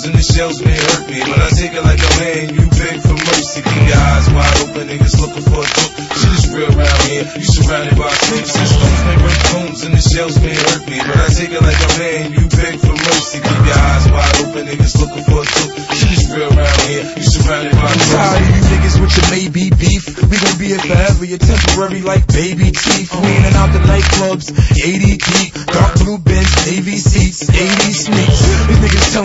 and the shells may hurt me, but I take it like a man, you beg for mercy. Keep your eyes wide open, niggas looking for a joke. Shit is real around here, you surrounded by snakes and stones may break bones and the shells may hurt me, but I take it like a man, you beg for mercy. Keep your eyes wide open, niggas looking for a joke. Shit is real around here, you surrounded by snakes. I'm tired of you niggas with your maybe beef. We gon' be here forever, you're temporary like baby teeth. We in and out the nightclubs, 80 deep, dark blue Benz, Navy seats, 80 sneaks. These niggas tell